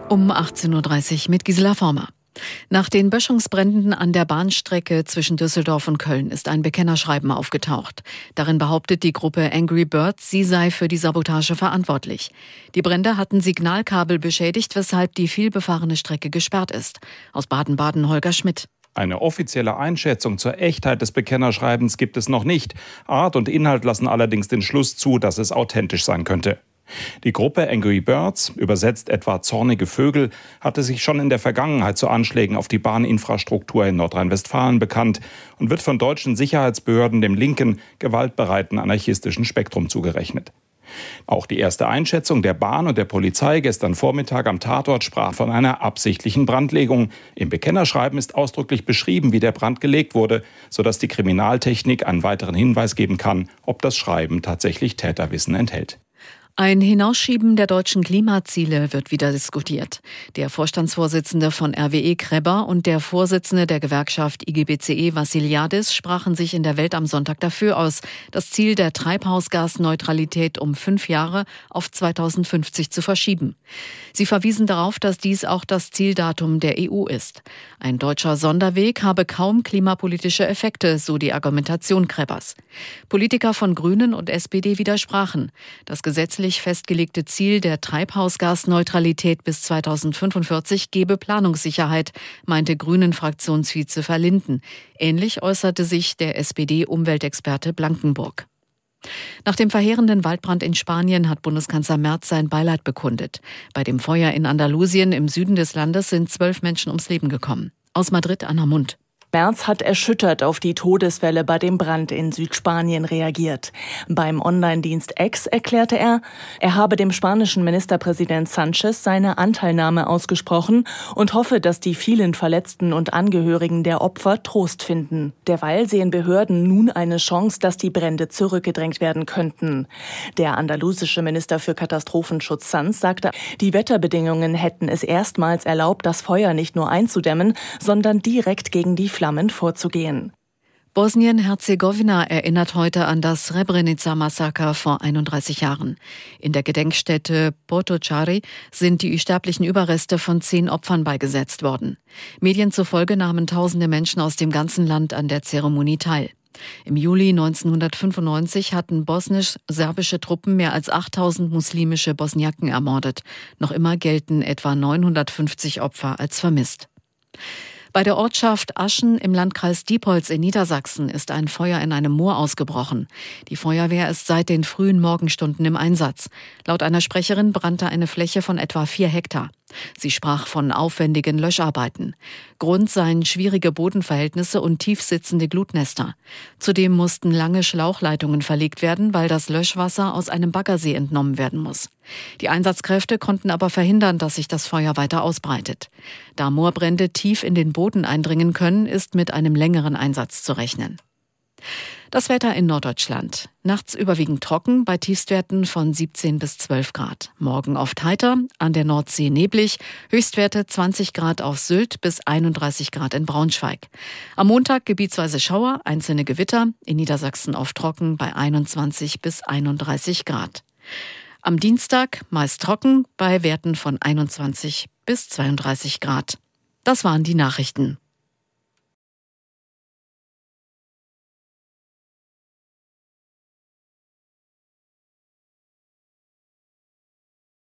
Um 18.30 Uhr mit Gisela Former. Nach den Böschungsbränden an der Bahnstrecke zwischen Düsseldorf und Köln ist ein Bekennerschreiben aufgetaucht. Darin behauptet die Gruppe Angry Birds, sie sei für die Sabotage verantwortlich. Die Brände hatten Signalkabel beschädigt, weshalb die vielbefahrene Strecke gesperrt ist. Aus Baden-Baden Holger Schmidt. Eine offizielle Einschätzung zur Echtheit des Bekennerschreibens gibt es noch nicht. Art und Inhalt lassen allerdings den Schluss zu, dass es authentisch sein könnte. Die Gruppe Angry Birds, übersetzt etwa zornige Vögel, hatte sich schon in der Vergangenheit zu Anschlägen auf die Bahninfrastruktur in Nordrhein-Westfalen bekannt und wird von deutschen Sicherheitsbehörden dem linken, gewaltbereiten anarchistischen Spektrum zugerechnet. Auch die erste Einschätzung der Bahn und der Polizei gestern Vormittag am Tatort sprach von einer absichtlichen Brandlegung. Im Bekennerschreiben ist ausdrücklich beschrieben, wie der Brand gelegt wurde, sodass die Kriminaltechnik einen weiteren Hinweis geben kann, ob das Schreiben tatsächlich Täterwissen enthält. Ein Hinausschieben der deutschen Klimaziele wird wieder diskutiert. Der Vorstandsvorsitzende von RWE Kreber und der Vorsitzende der Gewerkschaft IGBCE Vassiliadis sprachen sich in der Welt am Sonntag dafür aus, das Ziel der Treibhausgasneutralität um 5 Jahre auf 2050 zu verschieben. Sie verwiesen darauf, dass dies auch das Zieldatum der EU ist. Ein deutscher Sonderweg habe kaum klimapolitische Effekte, so die Argumentation Krebers. Politiker von Grünen und SPD widersprachen. Das gesetzlich festgelegte Ziel der Treibhausgasneutralität bis 2045 gebe Planungssicherheit, meinte Grünen-Fraktionsvize Verlinden. Ähnlich äußerte sich der SPD-Umweltexperte Blankenburg. Nach dem verheerenden Waldbrand in Spanien hat Bundeskanzler Merz sein Beileid bekundet. Bei dem Feuer in Andalusien im Süden des Landes sind 12 Menschen ums Leben gekommen. Aus Madrid Anna Mund. Merz hat erschüttert auf die Todeswelle bei dem Brand in Südspanien reagiert. Beim Online-Dienst X erklärte er habe dem spanischen Ministerpräsident Sánchez seine Anteilnahme ausgesprochen und hoffe, dass die vielen Verletzten und Angehörigen der Opfer Trost finden. Derweil sehen Behörden nun eine Chance, dass die Brände zurückgedrängt werden könnten. Der andalusische Minister für Katastrophenschutz Sanz sagte, die Wetterbedingungen hätten es erstmals erlaubt, das Feuer nicht nur einzudämmen, sondern direkt gegen die Flammen vorzugehen. Bosnien-Herzegowina erinnert heute an das Srebrenica-Massaker vor 31 Jahren. In der Gedenkstätte Potocari sind die sterblichen Überreste von 10 Opfern beigesetzt worden. Medien zufolge nahmen tausende Menschen aus dem ganzen Land an der Zeremonie teil. Im Juli 1995 hatten bosnisch-serbische Truppen mehr als 8000 muslimische Bosniaken ermordet. Noch immer gelten etwa 950 Opfer als vermisst. Bei der Ortschaft Aschen im Landkreis Diepholz in Niedersachsen ist ein Feuer in einem Moor ausgebrochen. Die Feuerwehr ist seit den frühen Morgenstunden im Einsatz. Laut einer Sprecherin brannte eine Fläche von etwa 4 Hektar. Sie sprach von aufwendigen Löscharbeiten. Grund seien schwierige Bodenverhältnisse und tiefsitzende Glutnester. Zudem mussten lange Schlauchleitungen verlegt werden, weil das Löschwasser aus einem Baggersee entnommen werden muss. Die Einsatzkräfte konnten aber verhindern, dass sich das Feuer weiter ausbreitet. Da Moorbrände tief in den Boden eindringen können, ist mit einem längeren Einsatz zu rechnen. Das Wetter in Norddeutschland. Nachts überwiegend trocken, bei Tiefstwerten von 17 bis 12 Grad. Morgen oft heiter, an der Nordsee neblig, Höchstwerte 20 Grad auf Sylt bis 31 Grad in Braunschweig. Am Montag gebietsweise Schauer, einzelne Gewitter, in Niedersachsen oft trocken bei 21 bis 31 Grad. Am Dienstag meist trocken, bei Werten von 21 bis 32 Grad. Das waren die Nachrichten.